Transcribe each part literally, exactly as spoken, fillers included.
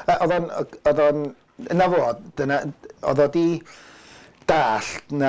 Oedd o'n, yna fod, oedd o di dallt na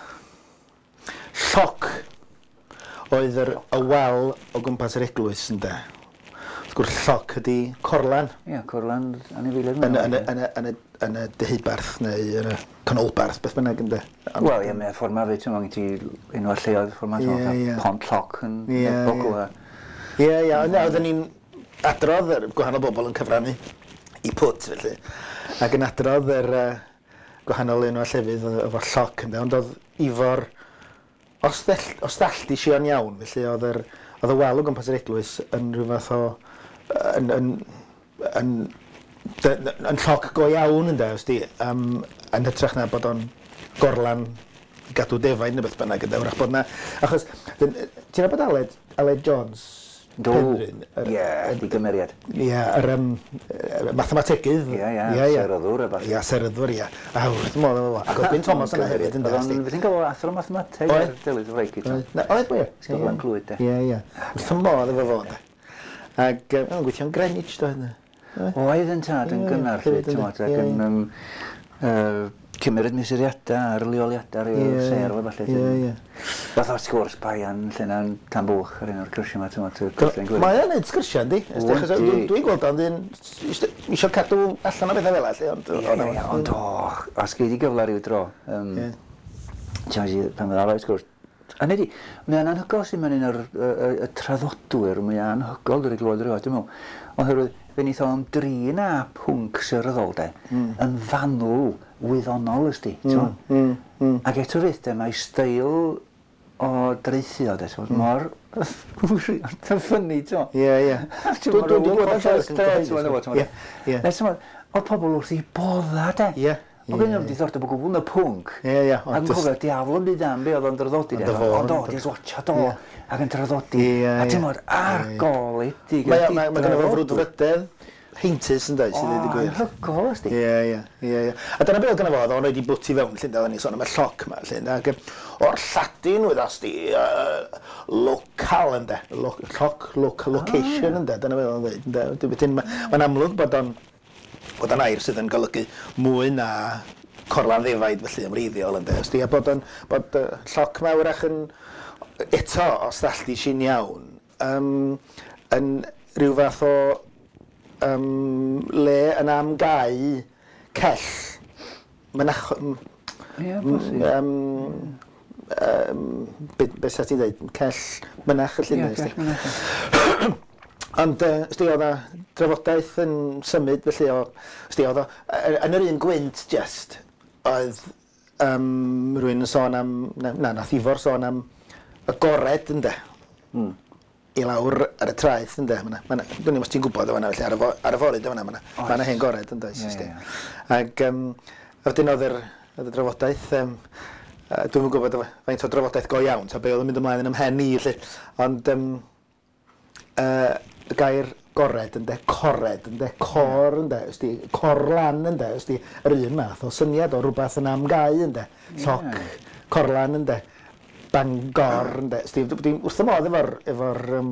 sioc oedd yr y wel o gwmpas yr eglwys ynde. Wrth gwrs sioc ydi corlan. Ie, corlan anifeiliaid. Yn y deheubarth neu yn y canolbarth, beth bynnag ynde. Wel, ie, mae'r ffordd ma fe, ti'n mwyn ti unwaith lleoedd, ffordd ma, ti'n pont loc yn nebog o. Ie, ie, oedden ni'n adrodd yr gwahanol bobl yn cyfrannu i pwt, felly. Ac yn adrodd yr gwahanol enwau llefydd efo sioc ynde, ond oedd Ifor os ddallti Sion iawn, felly oedd yr oedd y wel o gwmpas yr eglwys yn rhyw fath o yn yn yn yn sioc go iawn ynde, os di, um, yn hytrach na bod o'n gorlan gadw defaid neu beth bynnag ynde, wrach bod na, achos, ti'n gwybod Aled, Aled Jones? Do, ie, di gymeriad. Ie, yr um, mathemategydd. Ie, ie, seryddwr e bach. Ie, seryddwr, ie. A wrth y modd efo. Ac oedd Ben Thomas yna hefyd yn dweud. Fe ti'n cael athro mathemateg ar Delyth Freici. Oedd wir? Sgolfa'n Clwyd, de. Ie, ie. Wrth y modd efo fo, de. Ac yn gweithio'n Greenwich, doedd yna. Oedd yn tad yn gynnar, ac yn cymryd mesuriadau ar leoliadau i'r ser o falle. Ie, ie. Fath o'r sgwrs baian lle na'n Tambwch ar un o'r cyrsiau yma. Mae e'n neud sgyrsiau, yndi? Dwi'n gweld o'n dyn eisiau cadw allan o bethau fel allu. Ie, ond o, os gei di gyfle rhyw dro. Pan fydd arfer sgwrs. A nid i, mae'n anhygol sy'n mynd un o'r traddodwyr, mae'n anhygol dwi'n glywed rhywbeth, dwi'n meddwl. Oherwydd, fe wnaeth o am dri na pwnc seryddol, de, yn fanwl wyddonol ysdi, ti'n Ac eto fydd, de, mae steil o dreithio, de, mor ffynnu, ti'n Ie, ie. Dwi'n gwybod o'n oedd pobl wrth i bodda, de. Ie. O gen i'n diddordeb o gwbl yn y pwnc. Ie, ie. Ac yn cofio, diafl yn byd am be oedd o'n draddodi. Ond o, di'n swatcha do. Ac yn draddodi. A ti'n modd, argoledig. Mae gen i fo frwdfrydedd heintus yn dweud, sydd wedi gwir. Anhygol, ysdi. Ie, ie. A dyna beth oedd gen i fo, oedd o'n oed i bwti fewn, llyn, oedden ni sôn am y sioc yma, llyn. Ac o'r Lladin, wyddas di, local, ynde. Sioc, location, ynde. Dyna beth oedd o'n dweud. Mae'n amlwg bod o'n bod o'n air sydd yn golygu mwy na corlan ddefaid felly ymreiddiol ynde. Ysdi, a bod o'n bod uh, sioc mawrach yn eto os ddallti sy'n iawn um, yn rhyw fath o um, le yn am gau cell mynach... Ie, bosib. Beth sa ti'n dweud? Cell mynach y llun. Ie, cell mynach. Ond, ysdi, oedd o drafodaeth yn symud, felly, ysdi, oedd o, yn yr un gwynt, just, oedd um, rhywun yn sôn am, na, nath Ifor sôn am y gored, ynde, mm. i lawr ar y traeth, ynde, dwi'n ddim os ti'n gwybod o fanna, felly, ar y, ar y forid o fanna, mae yna hen gored, ynde, ysdi. Ac, um, wedyn oedd yr drafodaeth, um, uh, dwi'n gwybod faint o drafodaeth go iawn, so be oedd yn mynd ymlaen yn ymhen i, lle, ond, um, uh, y gair gored ynde, cored ynde, cor ynde, ysdi, corlan ynde, ysdi, yr un math o syniad o rhywbeth yn am gau ynde, sioc, corlan ynde, Bangor ynde, ysdi, wrth y modd efo'r efo'r um,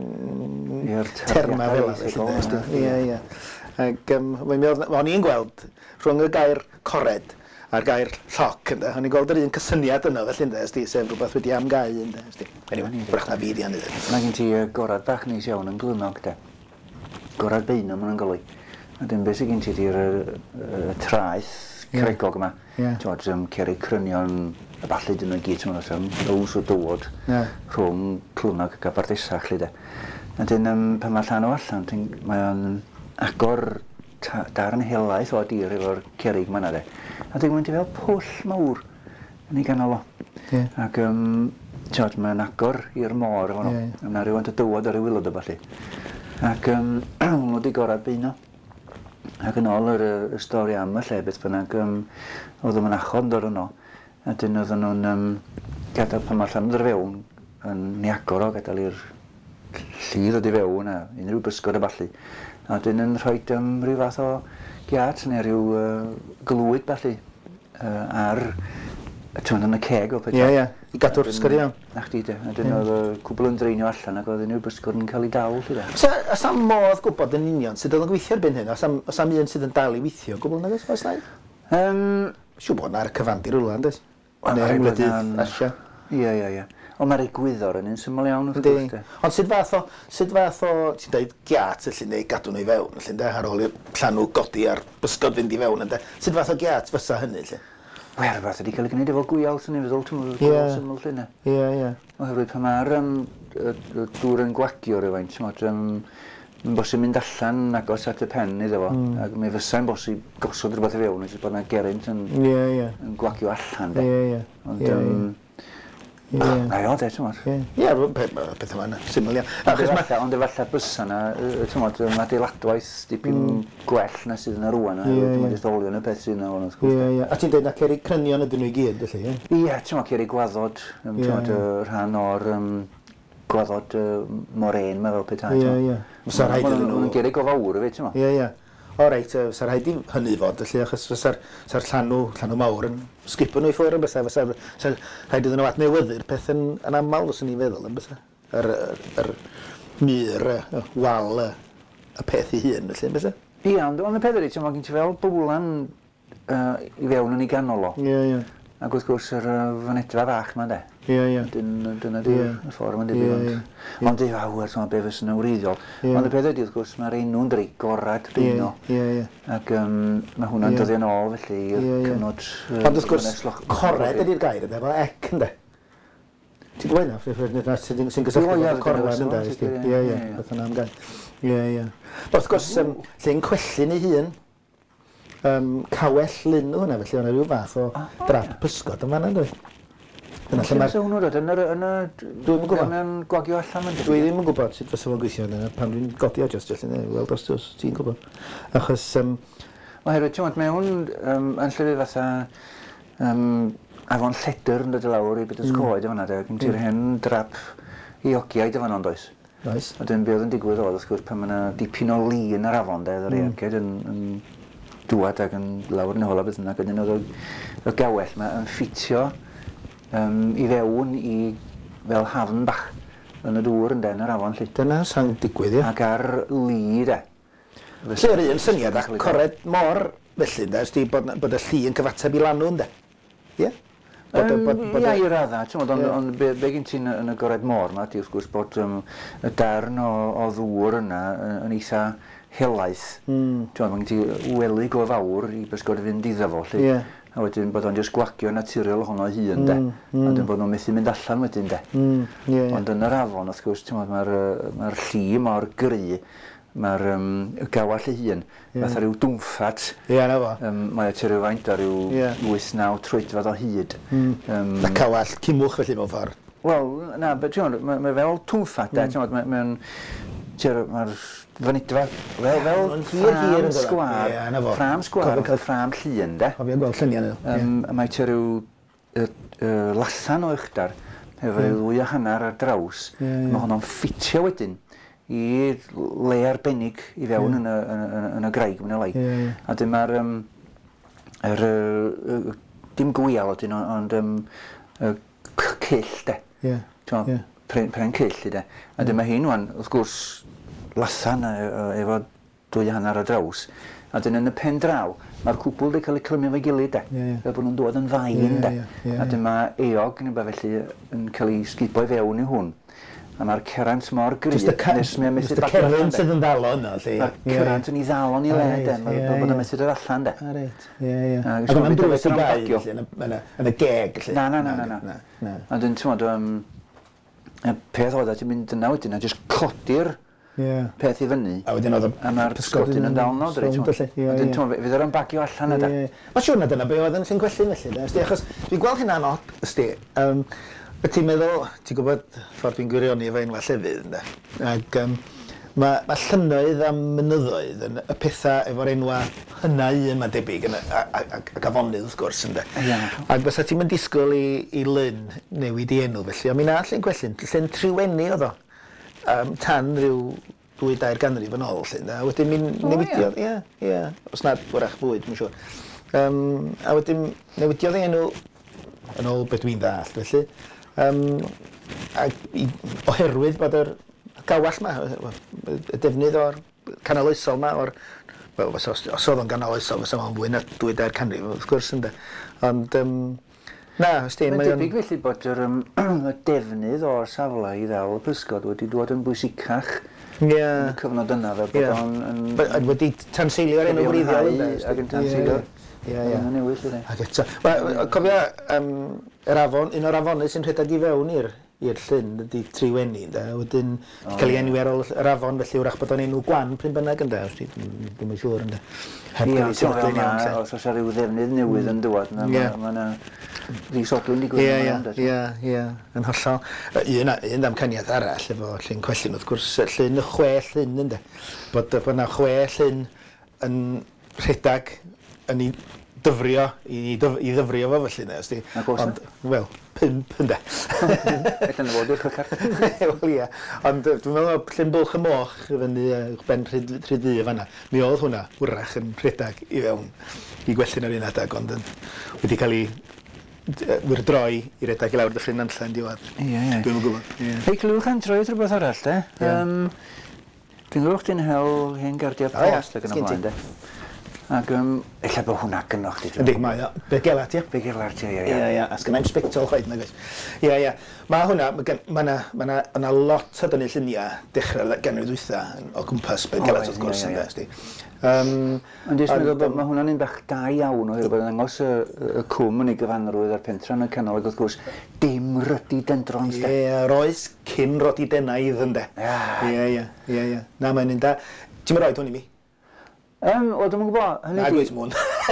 terma fel yna, ie, ie. Ac o'n i'n gweld rhwng y gair cored a'r gair sioc ynde, o'n i'n gweld yr un cysyniad yno felly ynde, ysdi, sef rhywbeth wedi am gau ynde, ysdi. Anyway, brach na byd i hynny. Mae gen ti gorad bach neis iawn yn Glwnog, de. Gorad beina ma'n golygu. A dyn beth sydd gen ti di'r traeth cregog yma. Ti'n um, ceri crynion y ballu dyn nhw'n gyd yma, so ws o dywod rhwng Glwnog ac Aberdisach, lle de. A dyn um, pan mae llan o allan, mae o'n agor darn helaeth o dir efo'r cerig yma, de. A dwi'n mynd i fel pwll mawr yn ei ganol o. Yeah. Ac um, tiod, mae'n agor i'r môr efo nhw. Yeah. Yna rhywun y dywod ar y wilod o falle. Ac um, nhw wedi gorau beino. Ac yn ôl yr y stori am y lle beth bynnag, um, oedd yma'n achod yn dod yno. A dyn oedd nhw'n um, gadael pan mae llan o'r fewn yn niagor o, gadael i'r llidd oedd i fewn a unrhyw bysgod y ballu. A dyn yn rhoi um, rhyw fath o giat neu rhyw uh, glwyd ballu uh, ar, ti'n yn y ceg o pethau. Ie, ie. I gadw'r bysgod i fewn. Na chdi de. A dyn oedd y cwbl yn dreinio allan ac oedd unrhyw bysgod yn cael ei dal. Oes am modd gwybod yn union sydd oedd yn gweithio erbyn hyn? Oes am un sydd yn dal i weithio gwbl nag oes? Oes na? Siw bod na'r cyfandir rwla, yndys? Neu ymwledydd Asia. Ie, ie, ie. Ond mae'r egwyddor yn un syml iawn wrth gwrs de. Ond sut fath o, sut fath o, ti'n dweud giat felly, neu gadw nhw i fewn, felly, de, ar ôl i'r llanw godi a'r bysgod fynd i fewn, ynde? Sut fath o giat fysa hynny, lle? Wel, fath wedi cael ei gwneud efo gwial, sy'n ei feddwl, ti'n meddwl, gwial syml, lle, ne? Ie, ie. Oherwydd pan mae'r dŵr yn gwagio rhywfaint, ti'n meddwl, yn bosib mynd allan agos at y pen iddo fo, ac mi fysa'n bosib gosod rhywbeth i fewn, jyst bod yna gerynt yn gwagio allan, de. Ie, ie. Ond, na i o, de, ti'n meddwl. Ie, beth yma, syml iawn. Ond efallai bysa na, ti'n meddwl, mae adeiladwaith dipyn gwell na sydd yna rwan, a dwi'n meddwl olio yn y peth sydd yna o'n wrth gwrs. Ie, ie. A ti'n dweud na ceri crynion ydyn nhw i gyd, felly, ie? Ie, ti'n meddwl, ceri gwaddod, ti'n meddwl, rhan o'r gwaddod moren, mae fel petai. Ie, ie. Fysa rhaid iddyn nhw... Mae'n geri gofawr, fe, ti'n meddwl. Ie, ie. O reit, fysa rhaid i hynny fod, felly, achos fysa'r llanw, llanw mawr yn sgipo nhw i ffwrdd yn bysa, fysa rhaid iddyn nhw adnewyddu'r peth yn aml, os yn ni'n feddwl yn bysa. Yr myr, y wal, y peth i hun, felly, yn bysa. Ie, ond y peth ydy, ti'n meddwl, gen ti fel bwlan i fewn yn ei ganol o. Ie, ie. Ac wrth gwrs yr fynedfa fach yma, de. Ie, ie. Dyna di y ffordd yma'n dibyn. Ond di fawr, ti'n meddwl, be fysa'n wreiddiol. Ond y peth ydy, wrth gwrs, mae'r enw'n dri, gorad beino. Ie, ie. Ac mae hwnna'n dyddio nôl, felly, i'r cyfnod... Ond wrth gwrs, cored ydy'r gair, ynddo, fel ec, ynddo. Ti'n gwybod yna, sy'n gysylltu efo corlan, ynddo. Ie, ie, beth yna am gair. Ie, ie. Wrth gwrs, lle'n cwellin ei hun, cawell lyn o hwnna, felly o'na rhyw fath o drap pysgod yn fanna, dwi. Dyna lle mae'r... hwnnw dod, yn y... Dwi'n yn gwybod. Yn gwagio allan yn... Dwi ddim yn gwybod sut fysa fo'n gweithio yna, pan dwi'n godi o just, felly, weld os ti'n gwybod. Achos... Oherwydd, ti'n meddwl, mewn yn llyfr fatha afon lledr yn dod i lawr i beth ys coed efo yna, gen ti'r hen drap eogiaid efo yna, ond oes? Oes. A dyn be oedd yn digwydd oedd, wrth gwrs, pan mae yna dipyn o lun ar afon, de, yr eogiaid yn dŵad ac yn lawr yn y hola beth yna, ac ydyn oedd y gawell yma yn ffitio i fewn i fel hafn bach yn y dŵr yn den yr afon, lle. Dyna sa'n digwydd, ie. Ac ar li, de. Lle'r un syniad ac cored mor felly, de, ysdi bod y lli yn cyfateb i lanw, de? Ie? Ia, i radda, ond be gen ti'n yn y gored môr yma, di wrth gwrs bod y darn o ddŵr yna yn eitha helaeth. Mae gen ti wely go fawr i bysgod fynd iddo fo, lle. A wedyn bod o'n jyst gwagio naturiol ohono hun, de. A wedyn bod nhw'n methu mynd allan wedyn, de. Ond yn yr afon, wrth gwrs, mae'r lli mor gry, mae'r gawall ei hun, fatha rhyw dwmffat. Ie, na fo. Mae o ti rhywfaint o ryw wyth naw troedfad o hyd. Na cawall cymwch felly mewn ffordd. Wel, na, mae fel dwmffat, de. Mae'r fynedfa, fel ffram sgwar, ffram sgwar, cael ffram llun, de. Cofio gweld lluniau nhw. Mae ti ryw lathan o uchdar, efo ryw ddwy a hanner ar draws. Mae hwnna'n ffitio wedyn i le arbennig i fewn yn y graig, yn y lai. A dyn mae'r, dim gwial ydyn, ond cyll, de. Pren cyll, de. A dyn mae hyn wan, wrth gwrs, lathan efo dwy a hanner ar draws. A dyn yn y pen draw, mae'r cwbl wedi cael ei clymio fe gilydd, de. Fel bod nhw'n dod yn fain, de. A dyn mae eog, neu ba felly, yn cael ei sgibo i fewn i hwn. A mae'r cerant mor gryf, nes mae'n methu bagio allan, de. Cerant sydd yn ddalo yna, lle. Mae'r cerant yn ei ddalon i le, de. Fel bod yn methu dod allan, de. A reit, ie, ie. Ac yna'n drws i gau, yn y geg, lle. Na, na, na, na. A dyn, ti'n modd, y peth oedd a ti'n mynd yna wedyn, a jyst codi'r peth i fyny. A wedyn oedd y mae'r pysgodyn yn dal no, dwi. A dyn, ti'n fydd o'r bagio allan yda. Mae'n siŵr na dyna be oedd yn sy'n gwellin felly, de. Achos dwi'n gweld hynna'n od, ysdi. Ti'n meddwl, ti'n gwybod ffordd dwi'n gwirioni efo enwa llefydd, ynddo? Ac mae llynnoedd a mynyddoedd yn y pethau efo'r enwa hynna un mae'n debyg ac afonydd wrth gwrs, ynddo? Ac fysa ti'n mynd disgwyl i lyn newid i enw felly, ond mi na lle'n gwellin, lle'n triwennu oedd o, tan rhyw dwy dair ganrif yn ôl, lle, a wedyn mi'n newidiodd, ie, ie, os nad wrach fwyd, mi'n siŵr. A wedyn newidiodd ei enw yn ôl beth dwi'n ddall, felly, Um, a, i, oherwydd bod yr gawall yma, y defnydd o'r canol oesol yma, o'r, wel, os, os oedd o'n canol oesol, fysa o'n fwy na dwy dair canrif, wrth gwrs, ynddo. Ond, um, na, ysdi, mae'n debyg felly bod yr um, defnydd o'r safle i ddal y pysgod wedi dod yn bwysicach yeah. yn y cyfnod yna, fel bod yeah. o'n... wedi tanseilio ar enw gwreiddiol, ynddo. Ac yn tanseilio. Ie, ie. Yn newid, ydy. Ac eto. Cofia, um, yr afon, un o'r afonydd sy'n rhedeg i fewn i'r llyn, ydy Triweni, ynddo. Wedyn, oh, cael ei enwi ar ôl yr afon, felly wrach bod o'n enw gwan pryn bynnag, ynddo. Dwi'n yn siŵr, ynddo. Ie, os oes rhyw ddefnydd newydd yn dywod, mae'n ddisodlwn digwydd. Ie, ie, ie, yn hollol. Un amcaniaeth arall efo llyn Cwellyn, wrth gwrs, llyn y chwe llyn, ynddo. Bod yna chwe llyn yn rhedeg yn ei dyfrio, i ddyfrio fo felly, ne, ysdi. Na gosa? Wel, pump, ynda. Ellan y fod i'r cychar. Wel, ia. Ond dwi'n meddwl, llyn Bwlch y Moch, fyny ben Rhydfu fanna, mi oedd hwnna, wrach, yn rhedeg i fewn i Gwellyn ar un adag, ond wedi cael ei wyrdroi i redeg i lawr y llyn Nanllen diwedd. Ie, ie. Dwi'n yn gwybod. Hei, clywch yn troi rhywbeth arall, de? Dwi'n gwybod chdi'n hel hen gardiau post ac yn y blaen, de? Ac um, ella bod hwnna gynnoch chi. Yndi, mae o. Be gelat, ia? Be gelat, ia, ia. Ia, ia. A sgynna'i'm sbectol chwaith, nag oes. Ia, ia. Mae hwnna, mae yna lot o dynnu lluniau dechrau'r ganrif ddwytha o gwmpas be gelat, wrth gwrs, ynddo, ysdi. Ond dwi'n meddwl bod mae hwnna'n un bach da iawn oherwydd bod yn dangos y cwm yn ei gyfanrwydd ar pentra yn y canol, ac wrth gwrs, dim rydi dendrons, de. Ie, roes cyn rodi denaidd, ynddo. Ie, ie, ie, ie. Na, mae'n un da. Ti'n mynd roed hwn i mi? Um, o, dwi'n gwybod, hynny di... Na, gweith mwn.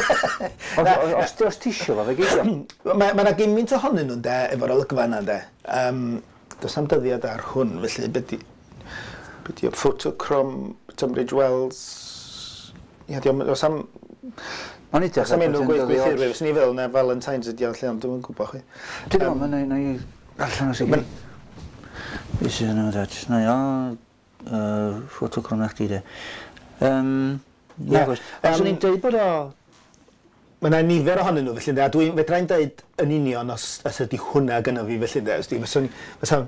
Os ti isio fo, fe geisio? Mae yna gymaint ohonyn nhw'n de, efo'r olygfa yna, de. Does am dyddiad ar hwn, felly, beth di o photochrome, Tunbridge Wells... Ia, does am... Ond i Does am enw gweithwyr, fes ni fel na Valentine's ydi o, lle, ond dwi'n gwybod chi. Dwi'n gwybod, mae'n ei... Allan o sigi. Fes yna, dat. Na ia, photochrome na chdi, de. Um... Na, gwrs. Os o'n i'n dweud bod o... Mae yna nifer ohonyn nhw, felly, a dwi'n fedrai'n dweud yn union os, os ydy hwnna gyda fi, felly, fysa'n...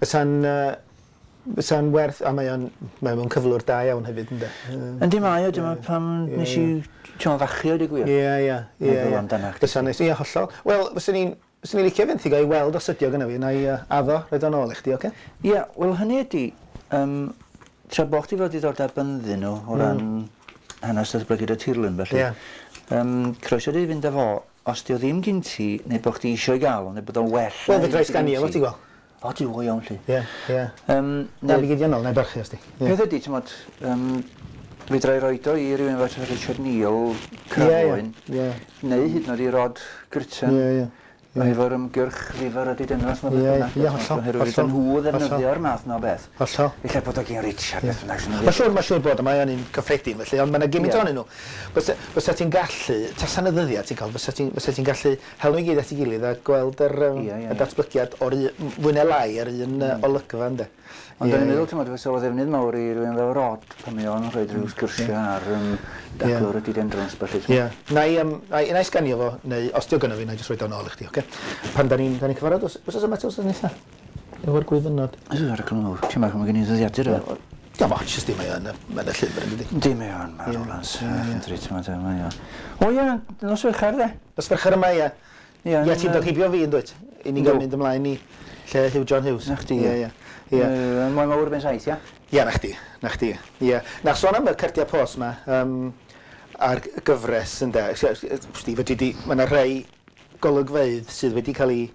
Fysa'n werth, a mae o'n mewn cyflwr da iawn hefyd, ynddo. Yndi mae o, dyma pam nes i tion fachio, di gwir. Ie, ie, ie. Fysa'n nes, ie, hollol. Wel, fysa'n ni'n licio fynd i gael i weld os ydi o gyda fi, na i addo, roed o'n ôl i chdi, oce? Ie, wel, hynny ydi, tra bo chdi fod i ddod ar bynddyn nhw, o ran hanes datblygiad y tirlun, felly. Croeso di fynd efo, os di o ddim gyn ti, neu bod chdi isio i gael, neu bod o'n well... Wel, fe drai sganio, fo ti gweld? O, di o iawn, lly. Ie, ie. Na, fi gydionol, neu barchu, os di. Peth ydi, ti'n modd, fi drai roed o i rywun fath Richard Neal, Crafwyn, neu hyd yn oed i Rod Gritton. Ie, ie. Efo'r ymgyrch rifar ydi dynnos mae beth bynnag. Ie, hollol. Oherwydd yn nhw ddefnyddio'r math na o beth. Hollol. Ella bod o gen Richard beth bynnag. Mae siŵr, mae siŵr bod o, mae o'n un cyffredin, felly, ond mae yna gymryd ohonyn nhw. Fysa ti'n gallu, tasan y ddyddiad ti'n cael, fysa ti'n gallu hel nhw i gyd at ei gilydd a gweld yr datblygiad o'r fwy neu lai ar un olygfa, ynddo. Ond dwi'n meddwl, ti'n meddwl, fysa o ddefnydd mawr i rywun fel Rod, pan mi o'n rhoi rhyw sgwrsio ar daclwr y didendrons, felly. Ie. Na i sganio fo, neu os di'o gynno fi, na i jyst rhoi o'n ôl i chdi, oce? Pan da ni'n cyfarfod, os oes yma, os oes nitha? Efo'r gwybynod. Ys oes ar y clwm, ti'n meddwl, mae gen i ddyddiadur o? Ia, fo, jyst di mae o'n y llyfr, ynddi? Di mae o'n, mae Rowlands. O ie, nos ferchar, de? Nos ferchar yma, ie. Ie, ti'n dod heibio fi, yndwyt? I ni gael mynd ymlaen i lle Hugh John Hughes. Na chdi, ie. Mwy mawr ben saith, ia? Ia, na chdi, na chdi. Ia. Na, sôn am y cardiau post yma, a'r gyfres, ynddo. Mae yna rhai golygfeydd sydd wedi cael ei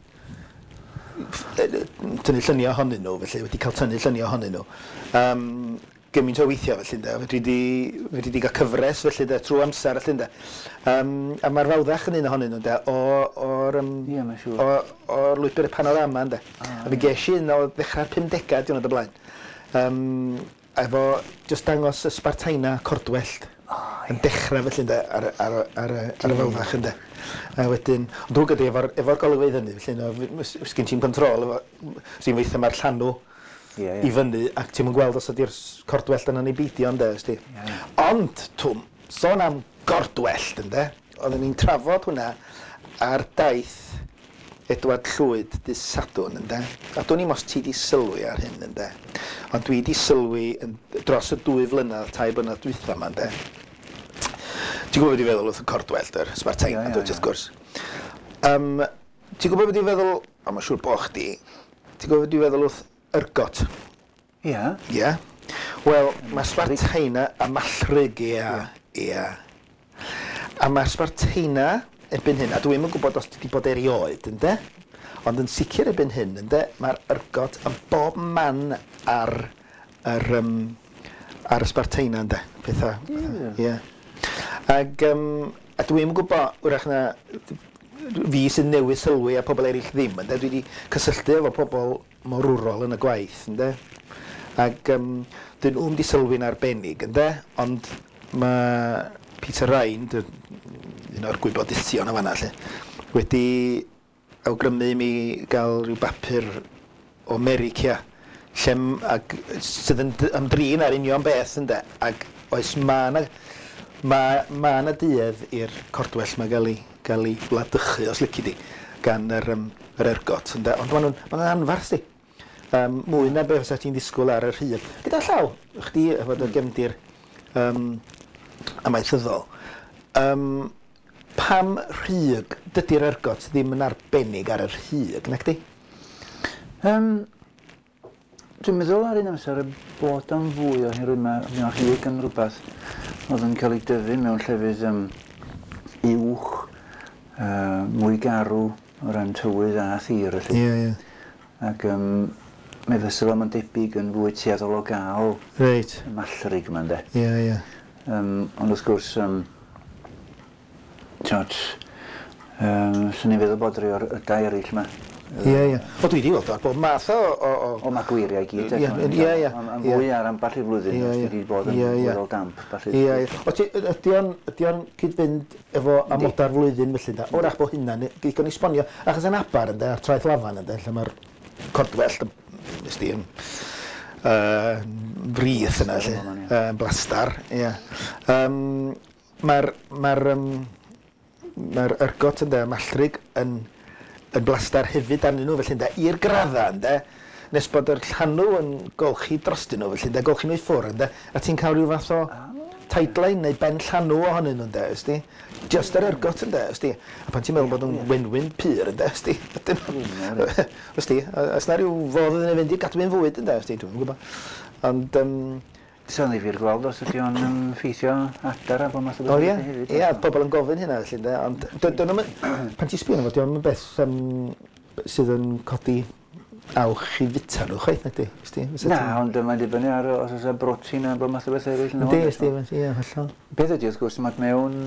tynnu lluniau ohonyn nhw, felly wedi cael tynnu lluniau ohonyn nhw. Gymaint o weithiau, felly, ynddo. Fedri wedi cael cyfres, felly, trwy amser, felly, ynddo. A mae'r fawddach yn un ohonyn nhw, ynddo, o'r lwybr y panorama, ynddo. A fi ges i un o ddechrau'r pumdegau diwrnod o blaen. Efo just dangos y Spartaina Cordwellt yn dechrau, felly, ynddo, ar y fawddach, ynddo. A wedyn, ond drwy gyda efo'r golygfeydd hynny, felly, sgyn ti'n control, sy'n weithio mae'r llanw i fyny, ac ti'n mynd gweld os ydy'r cordwellt yna'n ei beidio, ynddo, ysdi. Ond, twm, sôn am gordwellt, ynddo, oedden ni'n trafod hwnna ar daith Edward Llwyd dy Sadwn, ynde? A dwi'n i'm os ti di sylwi ar hyn, ynde? Ond dwi di sylwi yn, dros y dwy flynedd, tai blynedd dwytha yma, ynde? Ti'n gwybod beth i feddwl wrth y Cordwellt, yr Sbartain, yeah, yeah, wrth gwrs. Um, ti'n gwybod beth i feddwl, a mae'n siŵr bo chdi, ti'n gwybod beth i feddwl wrth Yrgot? Ie. Yeah. Ie? Yeah. Wel, mae Sbartaina a Mallrig, ie, ie. A mae Sbartaina erbyn hyn, a dwi'n yn gwybod os ti wedi bod erioed, ynddo? Ond yn sicr erbyn hyn, ynddo, mae'r Yrgot yn bob man ar, ar, um, ar y Sbartaina, ynddo? Pethau. Ie. Yeah. Ac, um, a dwi'n yn gwybod, wrach na, fi sy'n newydd sylwi a pobl eraill ddim, ynddo? Dwi wedi cysylltu efo pobl mor rwrol yn y gwaith, ynddo? Ac um, dyn nhw'n wedi sylwi'n arbennig, ynddo? Ond mae Peter Ryan, un o'r gwybodithion o fanna, lle, wedi awgrymu mi gael rhyw bapur o America, lle, ag, sydd yn ymdrin ar union beth, ynddo? Ac oes ma na, ma, ma na duedd i'r Cordwell mae gael ei, gael ei wladychu, os lici di, gan yr, um, yr Yrgot, ynddo? Ond maen nhw'n ma anfarth, di. Um, mwy na beth fysa ti'n disgwyl ar yr hyd. Gyda llaw, chdi, efo dy gefndir um, amaethyddol, um, pam rhyg dydy'r Yrgot ddim yn arbennig ar yr rhyg, nag di? Um, dwi'n meddwl ar un amser y bod am fwy oherwydd mae mae rhyg yn rhywbeth oedd yn cael ei dyfu mewn llefydd um, uwch, uh, mwy garw o ran tywydd a thir. Ie, ie. Ac um, mae fysa fo'n debyg yn fwy tueddol o gael Reit. y mallrig yma, ynde? Ie, ie. Um, ond wrth gwrs, um, tiod, um, sy'n ni'n feddwl bod rhyw'r y dau eraill yma. Ie, ie. O, dwi wedi weld o, bob math o... O, o, o ma' gwiriau i gyd. Ie, ie, ie. Yn fwy ar amball i flwyddyn, os wedi bod yn weddol damp. Ie, ie. O, ydy o'n cyd-fynd efo amodau'r flwyddyn felly, da? Wrach bod hynna'n gigon i sbonio. Achos yn Abar, ynde, ar Traeth Lafan, ynde, lle mae'r Cordwellt, nes di, yn frith yna, lle, blastar, ie. Mae'r mae'r Yrgot, ynde, Mallrig, yn yn blastar hefyd arnyn nhw, felly, ynde, i'r gradda, ynde, nes bod yr llanw yn golchi drostyn nhw, felly, ynde, golchi nhw i ffwr, ynde, a ti'n cael rhyw fath o tideline neu ben llanw ohonyn nhw, ynde, ysdi? Just yr Yrgot, ynde, ysdi? A pan ti'n meddwl bod yn wenwyn pyr, ynde, ysdi? Ysdi? Os na rhyw fodd yn ei fynd i gadwyn fwyd, ynde, ysdi? Dwi'n gwybod. Ond, um, Sa'n ddifyr gweld os ydy o'n ffeithio adar a bod math o beth hefyd. Ie, pobl yn gofyn hynna, felly, ynde, ond dyn nhw'n... Pan ti'n sbio nhw, diolch yn beth um, sydd yn codi awch i fita nhw, chwaith, nag di? Na, ond mae'n dibynnu ar os oes y brotein a bod math o beth eraill yn ôl. Ydy, ysdi, ie, hollol. Beth ydy, wrth gwrs, mae mewn...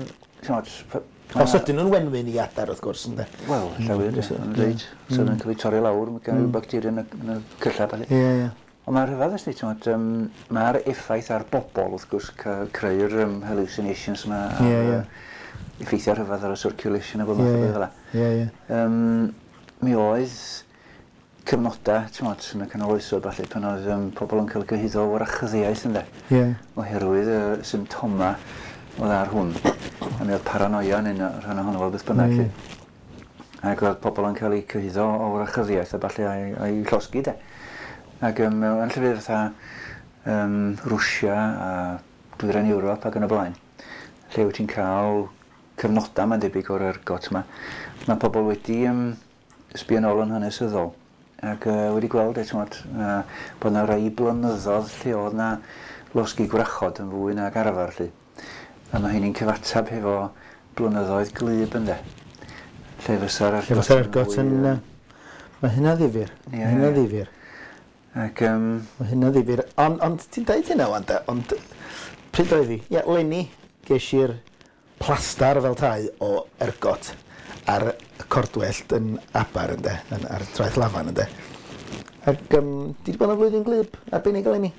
Os ydyn nhw'n wenwyn i adar, wrth gwrs, ynde? Wel, llawer, yn rhaid. Sydd yn cael ei torri lawr, mae gen i bacteria yn y cyllab. Ie, ie. Ond mae'r rhyfedd ysdi, um, mae'r effaith ar bobl, wrth gwrs, creu'r um, hallucinations yma, a yeah, yeah. effeithio rhyfedd ar y circulation a bod math o beth fel yna. Ie, ie. Mi oedd cyfnodau, yn y canol oesoedd, falle, pan oedd um, pobl yn cael gyhyddo o'r achyddiaeth, ynddo? Yeah. Oherwydd y uh, symptoma oedd ar hwn. A mi oedd paranoia yn un rhan ohono fel beth bynnag. Mm. Ac oedd pobl yn cael eu cyhyddo o'r achyddiaeth a falle a'i llosgi, de. Ac um, yn llefydd fatha um, Rwsia a Dwyrain Ewrop ac yn y blaen, lle wyt ti'n cael cyfnodau mae'n debyg o'r Yrgot yma, mae pobl wedi um, sbio nôl yn hanesyddol ac uh, wedi gweld eto uh, bod yna rai blynyddoedd lle oedd yna losgi gwrachod yn fwy nag arfer. Lle. A mae hynny'n cyfatab hefo blynyddoedd glyb ynddo. Lle fysa'r Yrgot yn... Mae hynna ddifyr. Mae hynna ddifyr. Ac, um... Mae hynna ddifyr. Ond on, ti'n dweud hynna wan, ond pryd oedd hi? Ia, Lenny, ges i'r plastar fel tai o Yrgot ar y Cordwellt yn Abar, ynddo, ar Traeth Lafan, ynddo. Ac, um, di wedi bod yn flwyddyn glyb arbennig o Lenny?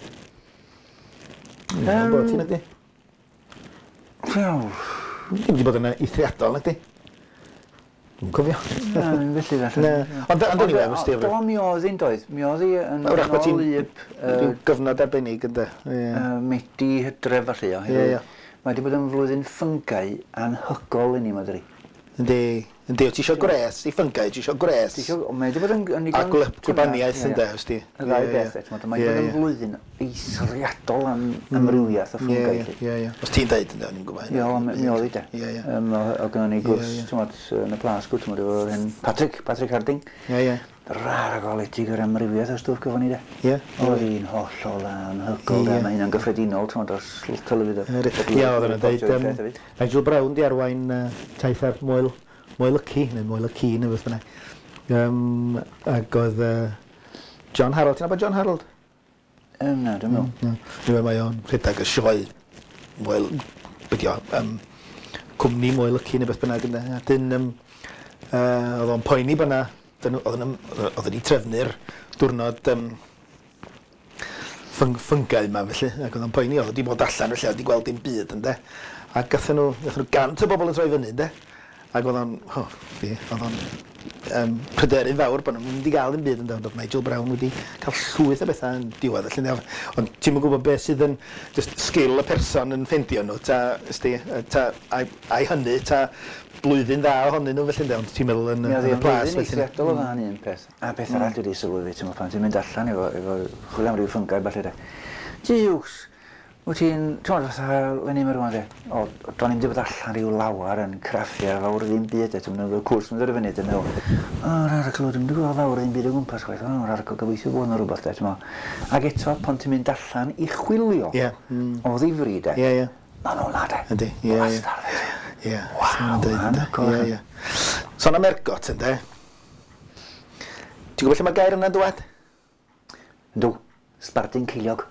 Um... Bod ti'n ydy? Wel... Di wedi bod yn eithriadol, ydy? Dwi'n cofio. Na, felly felly. Ond ond anyway, fes ti... Do, mi oedd hi'n doedd. Mi oedd hi yn ôl lyb... Rhyw gyfnod arbennig, ynddo? Medi Hydref falle o. Mae wedi bod yn flwyddyn ffyngau anhygol i ni, Madri. Yndi, Yndi, ti isio gres, i ffyngau, ti isio gres. Mae wedi bod yn... A gwlybaniaeth yn dews di. Y ddau beth, mae wedi bod yn flwyddyn eithriadol am amrywiaeth o ffyngau. Ie, ie. Os ti'n deud yn dweud, ni'n gwybod. Ie, mi oedd i de. O gynnu ni gwrs, yn y Plasgw, ti'n meddwl, oedd hyn Patrick, Patrick Harding. Ie, ie. Rar ag oledig yr amrywiaeth o stwff gyfon ni de. Ie. Oedd hi'n hollol anhygol de, mae hynna'n gyffredinol, ti'n meddwl, dros telefydd. Ie, oedd yna dweud, Nigel Brown di arwain taith ar Moel Lyci, neu Moel Lyci, neu beth bynnag. Ac oedd John Harold, ti'n abod John Harold? Na, dwi'n meddwl. Neu mae o'n rhedeg y sioe Moel, beth o, cwmni Moel Lyci neu beth bynnag yna. Dyn, oedd o'n poeni byna, oedd wedi trefnu'r diwrnod ffyngau yma felly, ac oedd o'n poeni, oedd wedi bod allan felly, oedd wedi gweld dim byd ynddo. Ac gathen nhw gant o bobl yn troi fyny ynddo. Ac oedd o'n, ho, fi, oedd o'n um, pryderu'n fawr bod nhw'n mynd i gael ddim byd ynddo. Oedd Nigel Brown wedi cael llwyth o bethau yn diwedd. Felly, ond ti'n mynd gwybod beth sydd yn just sgil y person yn ffendio nhw, ta, ysdi, ta, a'i hynny, ta blwyddyn dda ohonyn nhw felly, ond ti'n meddwl yn y plas. Ie, dwi'n eithriadol o dda ni un peth. A beth arall wedi sylwi fi, pan ti'n mynd allan efo chwilio am ryw ffyngau falle de. Diws, wyt ti'n, ti'n meddwl fatha Lenny yma rwan de, o, do'n i'n mynd i fod allan rhyw lawar yn craffiau fawr ddim byd de, ti'n meddwl y cwrs mynd ar y fyny de, meddwl, o, rar y clywed, dwi'n mynd i fod lawr ddim byd o gwmpas chwaith, o, rar y gobeithio bod yna rhywbeth de, ti'n meddwl. Ac eto, pan ti'n mynd allan i chwilio o ddifri de, ma' nhw'n na de, Yndi, ie, blastar de. Ie, Waw, anhygoel. Ie, ie. Son am ergot, ynddo? Ti'n gwybod lle mae gair yna'n dwad? Dw, sbardun ceiliog.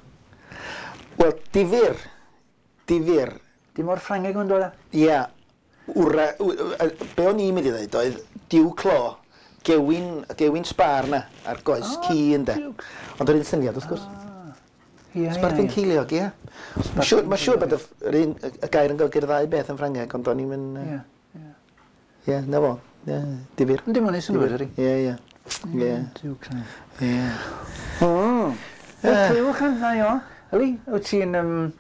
Wel, difyr. Difyr. Dim o'r Ffrangeg yn dod e? Ie. Wra, be o'n i'n mynd i ddweud oedd diw clo, gewin, gewin sbar na, ar goes ci ynddo. Ond yr un syniad, wrth gwrs. Sbardun ceiliog, ie. Mae'n siŵr bod y gair yn golygu'r ddau beth yn Ffrangeg, ond o'n i'n mynd... Ie, ie. Ie, na fo. Ie, difyr. Dim ond ei synwyr, ydy? Ie, ie. Ie. Diw cna. Ie. O, y clywch yn, na io. Eli, wyt ti'n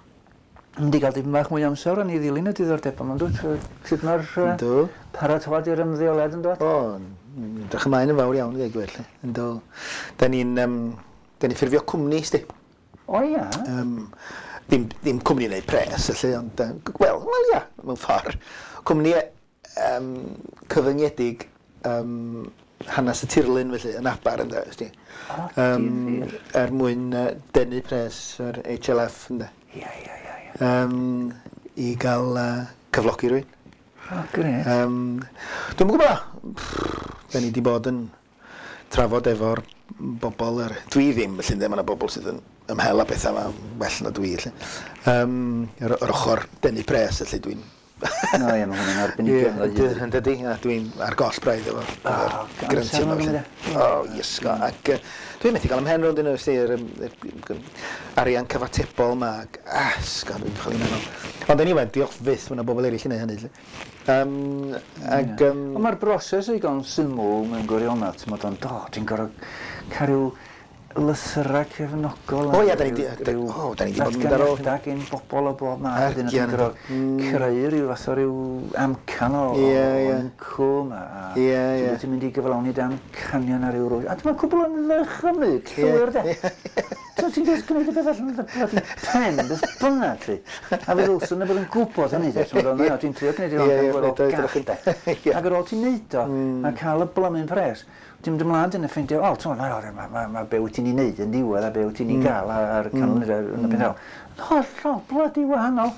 mynd i gael dim bach mwy amser yn ei ddilyn y diddordeb yma, dwyt? Sut mae'r paratod i'r ymddeoliad yn dod? O, drach ymlaen yn fawr iawn, gael gwir. Ynddo. Da ni'n ffurfio cwmni, sti. O, ia? Ddim, ddim cwmni wneud pres, felly, ond, wel, wel, ia, mewn ffordd. Cwmni um, cyfyngedig um, hanes y tirlun, felly, yn Abar, ynddo, ysdi. O, difyr. Er mwyn uh, denu pres yr H L F, ynddo. Ia, ia, ia, ia. Um, I gael uh, cyflogi rwy'n. O, gret. Um, Dwi'n gwybod, da ni wedi bod yn trafod efo'r bobl, er, dwi ddim, felly, ynddo, mae yna bobl sydd yn ymhel a bethau yma, well na dwi, lle. Um, yr, yr ochr denu pres, lle dwi'n... No, ie, mae hwnna'n arbenigol. Ie, yn dydi, dwi'n ar gos braidd efo grantiau yma, lle. O, iesgo, ac dwi'n methu gael ymhen rownd yn yr arian cyfatebol yma, ac asgo, dwi'n chael ei meddwl. Ond anyway, diolch fyth, mae yna bobl eraill yn ei hynny, lle. Um, ag, um, Ond mae'r broses ei gael syml mewn gwirionedd, ti'n meddwl, do, ti'n gorfod cael rhyw lythyrau cefnogol. O ia, da ni wedi bod yn mynd ar ôl. Datganiadau gen bobl o bob math, ydyn nhw'n gorfod creu rhyw fath o ryw amcan o incwm a ti'n mynd i gyflawni dan canion ar ryw rwy. A dyma cwbl yn ddychymyg, llwyr de. Ti'n gwneud gwneud y beth allan yn bloody pen, beth bynnag chi. A fe ddylsyn yn bod yn gwybod hynny de. Ti'n trio gwneud i'r o'n gweld o gall de. Ac ar ôl ti'n neud o, a cael y blymu'n pres. Ti'n mynd ymlaen yn y ffeindio, o, ti'n meddwl, mae be wyt ti'n ei wneud yn diwedd a be wyt ti'n ei gael ar canol yn y pethau. Hollol, bloody wahanol.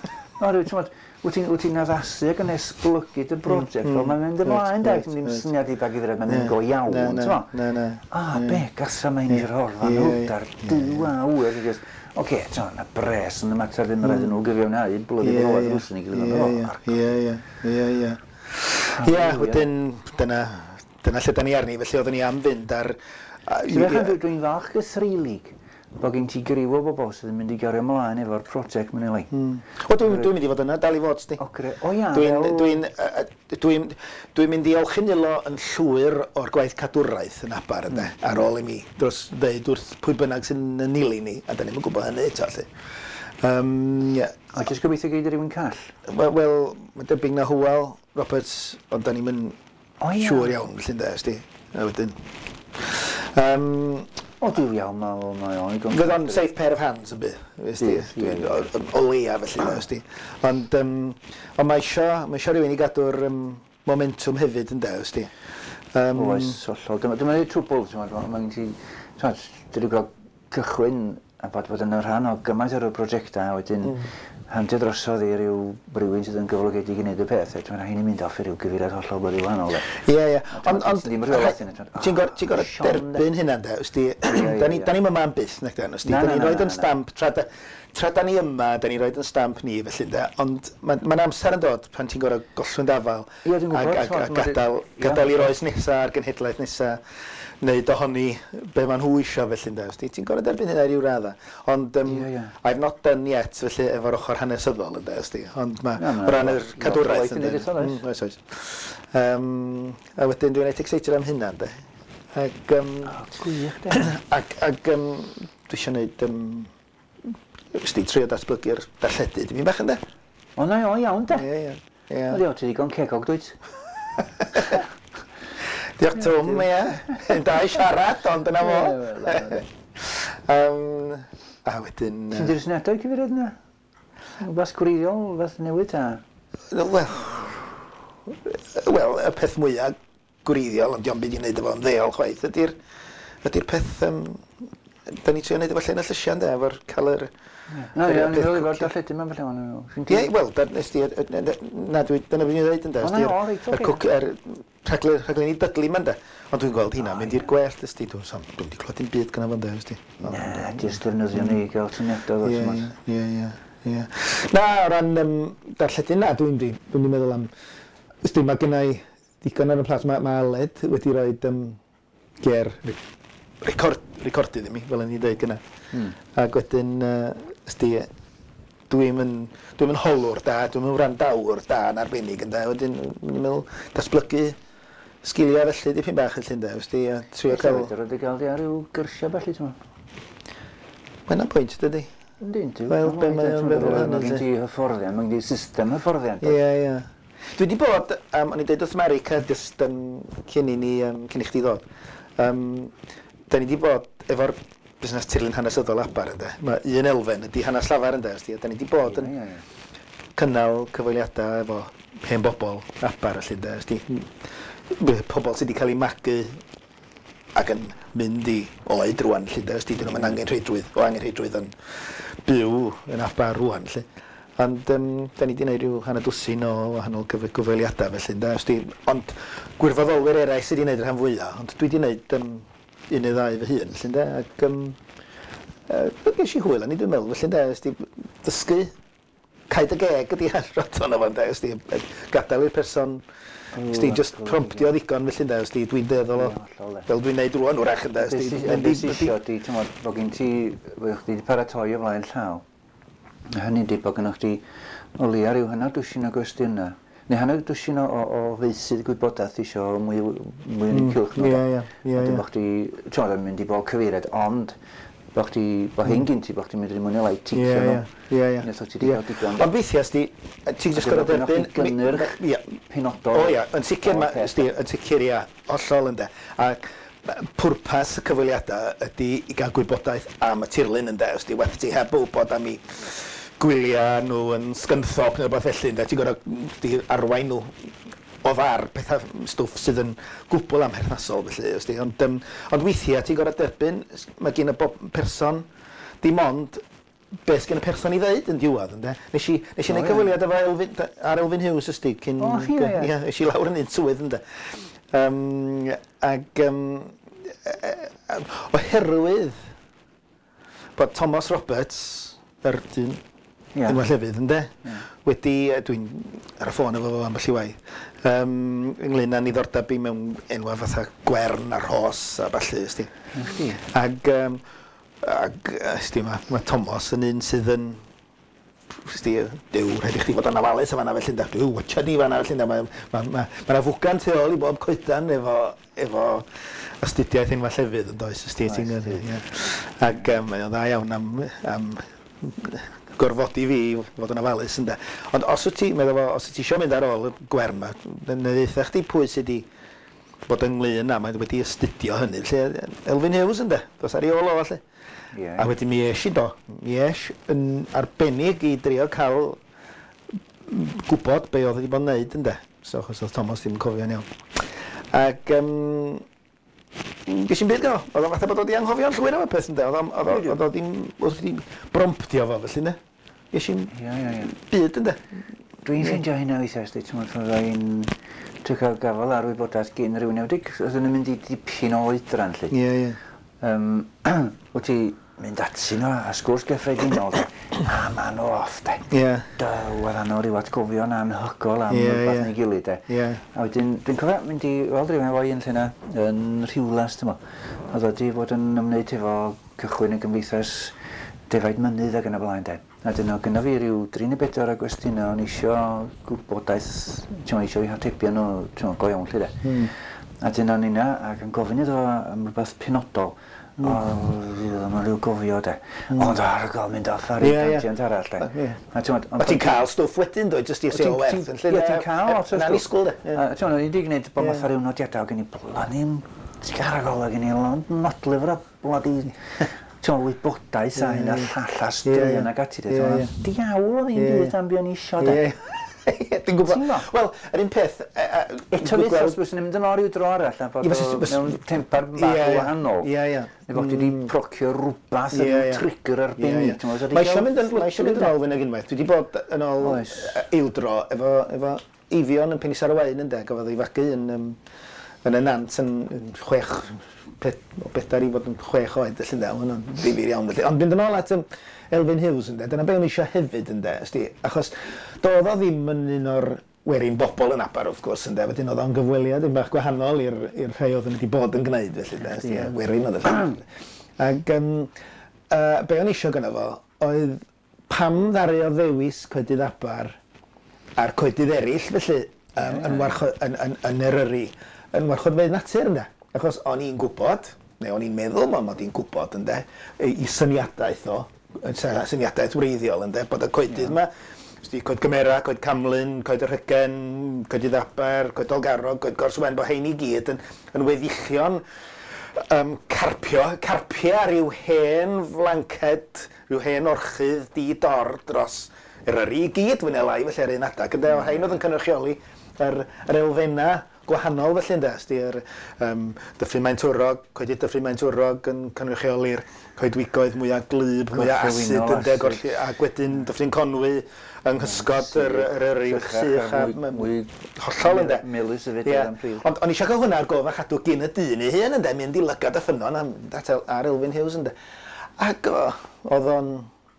Wyt ti'n addasu ac yn esblygu dy brosiect, fel mae'n mynd ymlaen da, ti'n ddim syniad i bag i ddred, mae'n mynd go iawn, ti'n meddwl? A, be, gasa mae'n i'r orfa nhw, dar dyw a wyr. Oce, ti'n meddwl, na bres yn y mater ddim yr edrych nhw gyfiawnhau, blydi bod oedd wrth yn ei gilydd. Ie, ie, ie, ie. Ie, wedyn, dyna... Dyna lle da ni arni, felly oeddwn ni am fynd ar... Dwi'n falch gythreilig bod gen ti griw o bobl sydd yn mynd i gario ymlaen efo'r prosiect mynd i lai. O, dwi'n mynd i fod yna, dal i fod, sti. O, ia. Dwi'n mynd i olchi'n ilo yn llwyr o'r gwaith cadwraeth yn Abar, ynddo, ar ôl i mi, dros ddeud wrth pwy bynnag sy'n nili ni, a da ni'n gwybod hynny eto, lle. A jyst gobeithio geid rhywun call? Wel, mae'n debyg na Hywel Roberts, ond da ni'n mynd siŵr iawn, felly ynde, ysdi. A wedyn. Um, o, diw iawn, mae o'n... Fydd o'n safe pair of hands yn bydd, ysdi. O leia, felly, ysdi. Ond mae eisiau rhywun i gadw'r momentum hefyd, ynde, ysdi. Oes, hollol. Dyma ni trwbl, mae'n ti... Dwi wedi gweld cychwyn a bod bod yn rhan o gymaint o'r prosiectau a wedyn handio drosodd i ryw rywun sydd yn gyflogedig i wneud y peth. Dwi'n rhaid i mynd off i ryw gyfeiriad hollol bod i wahanol. Ie, ie. Ond ti'n gorau derbyn hynna, de? Da ni'n yma am byth, nec dan? Da ni'n rhoi yn stamp, tra da ni yma, da ni'n rhoi yn stamp ni, felly, de? Ond mae'n amser yn dod pan ti'n gorau gollwyn dafal a gadael i'r oes nesaf a'r genhedlaeth nesaf wneud ohoni be maen nhw eisiau felly ynde. Ti'n gorau derbyn hynna i ryw radda. Ond I've not done yet felly efo'r ochr hanesyddol ynde. Ond mae rhan yr cadwraeth ynde. Oes, oes. A wedyn dwi'n eitha excited am hynna ynde. Ac dwi eisiau gwneud ysdi trio datblygu'r darlledu. Dwi'n bach ynde? O na o iawn de. Ie, ie. O diolch, ti digon cegog dwyt? Diolch Twm, ie. Da i siarad, ond yna fo. A wedyn... Ti'n dweud syniadau cyfeiriad yna? Rhywbeth gwreiddiol, rhywbeth newydd ta? Wel... Wel, y peth mwyaf gwreiddiol, ond diolch byd i'n neud efo'n ddeol chwaith, ydy'r peth... Da ni trio neud efo llen y llysiau, de, efo'r cael yr... Na, ie, ni'n rhoi efo'r darlledu ma'n felly o'n... Ie, wel, nes di... Na, dyna fi'n ei ddweud yn de. O, na, o, reit, oce. Rhaglen i dyglu ma'n de. Ond dwi'n gweld hynna, mynd i'r gwell, ysdi. Dwi'n wedi clod i'n byd gyda fo'n de, ysdi. Ne, jyst defnyddio ni i gael syniadau. Ie, ie, ie. Na, o ran darlledu, na, dwi'n di meddwl am... Ysdi, mae gennau digon ar y plas. Mae Aled wedi rhoi ger recordydd i mi, fel yn i'n dweud gyna. Ac wedyn, ysdi, dwi'n mynd holwr da, dwi'n mynd wrandawr da yn arbennig yn da. Wedyn, dwi'n meddwl datblygu sgiliau felly dipyn bach yn llun da, ysdi, a trio cael... Ysdi, wedi gael di ar ryw gyrsiau felly, ti'n meddwl? Mae'n am pwynt, dydy? Yndyn, ti? Wel, be mae'n feddwl hynny. Mae gen ti hyfforddiant, mae gen ti system hyfforddiant. Ie, ie. Dwi wedi bod, o'n i'n dweud wrth Marica, jyst cyn i ni, cyn i chdi ddod. Da ni wedi bod efo'r busnes tirlun hanesyddol Abar ynde. Mae un elfen ydy hanes llafar ynde. Da ni wedi bod yn cynnal cyfweliadau efo hen bobl Abar allu ynde. Pobl sydd wedi cael ei magu ac yn mynd i oed rwan allu ynde. Dyn nhw'n angen rheidrwydd o angen rheidrwydd yn byw yn Abar rwan allu. Ond da ni wedi gwneud rhyw hanner dwsin o wahanol gyfweliadau felly ynde. Ond gwirfoddolwyr eraill sydd wedi gwneud yr rhan fwyaf. Ond dwi wedi gwneud un neu ddau fy hun, felly ynde, ac ges i hwyl, ani dwi'n meddwl, felly ynde, ysdi, dysgu, caid y geg ydi arrodon o'n ynde, ysdi, gadael i'r person, ysdi, just promptio ddigon, felly ynde, ysdi, dwi'n deddol o, fel dwi'n neud rwan wrach ynde, ysdi. Beth isio di, ti'n modd, bod gen ti, bod chdi wedi paratoi o flaen llaw, hynny di bod gennych chi o leia rhyw hanner dwsin o gwestiynau, neu hanner dwsin o feisydd gwybodaeth isio mwy yn cylch nhw. Ie, ie, ie. Bod chdi, ti'n modd, yn mynd i bod cyfeiriad, ond bod chdi, bod hyn gyn ti, bod chdi'n mynd i mwyn i lai ticio nhw. Ie, ie. Nes o ti di gael digon. Ond weithiau, ysdi, ti'n just gorau derbyn... Gynnyrch penodol. O ia, yn sicr, yn sicr, ia, hollol ynde. A pwrpas y cyfweliadau ydy i gael gwybodaeth am y tirlun ynde. Ysdi, werth ti heb wybod am i gwyliau nhw yn sgynthop neu rhywbeth felly ynde. Ti'n gorau arwain nhw o ddar pethau stwff sydd yn gwbl amherthnasol felly. Ysdi. Ond, um, ond weithiau ti'n gorau derbyn, mae gen y bob person dim ond beth gen y person i ddeud yn diwedd ynde. Nes i wneud cyfweliad efo Elfyn, ar Elfyn Hughes ysdi. Cyn, o, chi, ie. Ie, nes i lawr yn un swydd ynde. Um, ac um, oherwydd bod Thomas Roberts, yr dyn, enwa llefydd, ynde? Wedi, dwi'n ar y ffôn efo fo ambell i waith, ynglyn â niddordeb i mewn enwa fatha gwern a rhos a ballu, ysdi. Ac, ac ysdi, mae Thomas yn un sydd yn, ysdi, dyw, rhaid i chdi fod yn afalus o fanna felly, ynde? Dyw, watcha di fanna felly, ynde? Mae'n afwgan tu ôl i bob coedan efo astudiaeth enwa llefydd, yn does, ysdi, ti'n gwneud. Ac mae'n dda iawn am gorfodi fi fod yn ofalus ynde. Ond os wyt ti, meddwl fo, os wyt ti eisiau mynd ar ôl y gwern yma, neu ddeitha chdi pwy sydd wedi bod ynglyn â, mae wedi astudio hynny. Lle Elfyn Hughes ynde, dos ar ei ôl o lle. Yeah. A wedyn mi eisiau do, mi eisiau yn arbennig i drio cael gwybod be oedd wedi bod yn neud ynde. So, achos oedd Thomas ddim yn cofio'n iawn. Ac, um, ges i'n byd gael, oedd o'n fatha bod oedd i anghofio'n llwyr am y peth ynde, oedd oedd wedi bromptio fo felly ne. Ges i'n byd ynde. Dwi'n ffeindio hynna weithiau, ysdi, ti'n meddwl, rwy'n ti'n cael gafel ar wybodaeth gen rhywun ewdig, oedd yn mynd i dipyn o oedran, lle. Ie, ie. Wyt ti mynd ati nhw a sgwrs gyffredinol, de. A ma nhw off, de. Ie. Dyw, a nhw rhyw atgofion anhygol am rhywbeth neu gilydd, de. Ie. A wedyn, dwi'n cofio mynd i weld rhywun efo un lle na, yn Rhiwlas, ti'n mo. Oedd wedi bod yn ymwneud efo cychwyn y gymdeithas defaid mynydd ac yn y blaen, de. A dyn nhw gynna fi rhyw dri neu bedwar o gwestiynau o'n isio gwybodaeth, ti'n mo, isio i hatebion nhw, ti'n mo, go iawn, lle, de. Mm. A dyn nhw'n unna, ac yn gofyn iddo am rhywbeth penodol. Mm. O, fydd yma rhyw gofio, de. Mm. Ond ar y gael mynd off ar ei tangent arall, de. A ti'n cael stwff wedyn, dwi, jyst i S E O werth. Ie, ti'n cael lot o stwff. Na'n isgwl, de. Ti'n mo, ni'n dig wneud bod math ar ryw nodiadau gen i blannu'n garagol gen i nodlyfr o bladi... Ti'n mo, wybodaeth a hynna llall a straeon ag ati, de. Diawl o ddim byd am buon isio, de. Dwi'n gwybod. Wel, yr un peth... Eto fydd os bys ni'n mynd yn o'r i'w dro arall, a bod mewn tempar bach wahanol. Ie, ie. Neu bod wedi procio rhywbeth yn rhyw trigger arbennig. Mae eisiau mynd yn ôl fy'n ag unwaith. Dwi wedi bod yn ôl i'w dro efo Eifion yn Penis ar y Waun yn de, gafodd ei fagu yn y nant yn chwech... o bedar i fod yn chwech oed, felly ynde, hwnnw'n ddifyr iawn. Ond mynd yn ôl at Elfyn Hughes ynde, dyna be o'n eisiau hefyd ynde, achos doedd o ddim yn un o'r werin bobl yn Aber wrth gwrs ynde, wedyn oedd o'n gyfweliad yn bach gwahanol i'r rhai oedd yn wedi bod yn gwneud felly ynde, werin oedd y Ac be o'n eisiau gyda fo oedd pam ddaru o ddewis coedydd Aber a'r coedydd eraill felly yn Eryri, yn warchodfeydd natur ynde. Achos o'n i'n gwybod, neu o'n i'n meddwl ma mod i'n gwybod ynde, i syniadaeth o, syniadaeth wreiddiol ynde, bod y coedydd yma, coed Gymera, coed Camlyn, coed yr Hygen, coedydd Aber, coed Dolgarrog, coed Gorswen, bod hein i gyd yn, yn weddichion um, carpio, carpia rhyw hen flanced, rhyw hen orchydd di-dor dros Eryri i gyd fy nelai felly ar un adag, ynde, o hein oedd yn cynrychioli yr, yr elfenna gwahanol felly ynde, ysdi yr um, Dyffryn Maen Twrog, coedydd Dyffryn Maen Twrog yn cynrychioli'r coedwigoedd mwyaf glyb, mwyaf asid ynde, ac wedyn Dyffryn Conwy yng nghysgod yr Eryri sych a hollol ynde. Melys y fedr am pryd. Ond o'n i eisiau cael hwnna ar gof a chadw gyn y dyn ei hun ynde, mynd i lygad y ffynon ar Elfyn Hughes ynde. Ac oedd o'n...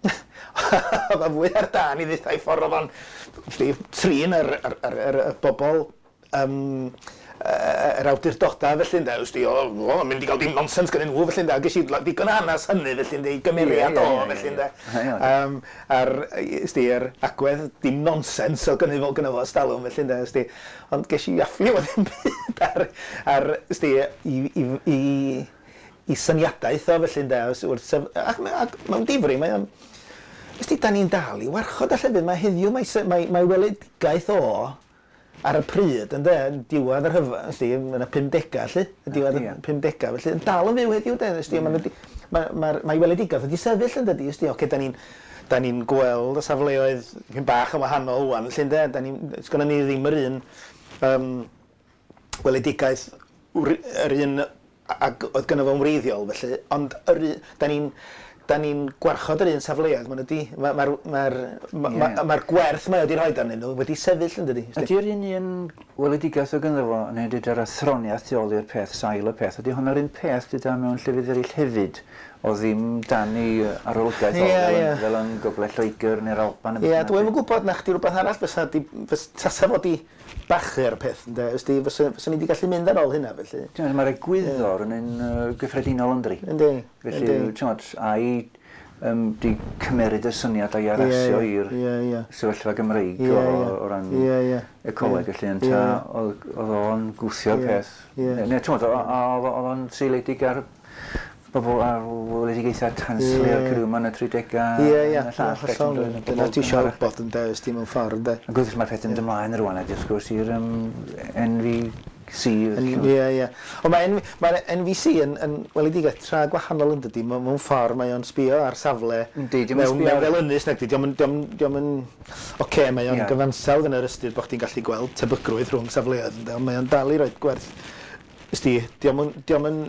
oedd o'n fwy ar dan i dditha i ffordd oedd o'n trin yr bobl Um, uh, yr awdurdoda felly ynde, ysdi, o, o, mynd i gael dim nonsens gyda nhw felly ynde, ges i digon hanes hynny felly ynde, i gymeriad o felly ynde. Um, ar, ysdi, yr agwedd dim nonsens o gynnu fel gynnu fo ystalwm felly ynde, ysdi, ond ges i afflu o ddim byd ar, ar ysdi, i, i, i, i syniadaeth o felly ynde, ac mewn difri, mae o'n, ysdi, da ni'n dal i warchod a llefydd, mae heddiw, mae, mae weledigaeth o, ar y pryd, ynde, diwedd yr hyfa, ysdi, yn y pumdega, lle, diwedd y pumdega, felly, yn dal yn fyw heddiw, de, ysdi, mae weledigaeth wedi sefyll yn dydi, ysdi, oce, da ni'n gweld y safleoedd hyn bach yn wahanol wan, lle, ynde, da ni'n, sgynna ni ddim yr un weledigaeth, yr un, ac oedd gynna fo'n wreiddiol, felly, ond da ni'n, da ni'n gwarchod yr un safleoedd, mae'r ma, ma, ma, ma, ma gwerth mae wedi rhoi arnyn nhw wedi sefyll yn dydi. Ydy'r un un weledigaeth o gynno fo, neu ydy'r athroniaeth tu ôl i'r peth, sail y peth, ydy hwnna'r un peth dyda mewn llefydd eraill hefyd, o ddim dan i arolygaeth o, fel yn Gogledd Lloegr neu'r Alban. Ie, dwi'n yn gwybod na chdi rhywbeth arall fysa fod i bachu'r peth, fysa ni wedi gallu mynd ar ôl hynna, felly. Mae'r egwyddor yn un gyffredinol ynddi. Yndi. Felly, a i di cymeryd y syniad a'i arasio i'r sefyllfa Gymreig o ran ecoleg, felly, oedd o'n gwthio'r peth. Neu, oedd o'n seiliedig ar bobl ar weledigaethau tanslio'r Cyrwma yn y tridegau. Ie, ie, hollol. Dyna ti eisiau wybod yn dewis ti mewn ffordd, de. Ac wrth mae'r peth yn ymlaen ar wan, a wrth gwrs i'r N V Sea. Ie, ie. Ond mae N V C yn weledigaeth tra gwahanol yn dydi. Mewn ffordd mae o'n sbio ar safle mewn felynus nag di. Diolch yn... Oce, mae o'n gyfansawdd yn yr ystyr bod chdi'n gallu gweld tebygrwydd rhwng safleoedd. Mae o'n dal i roed gwerth. Ysdi, diolch yn...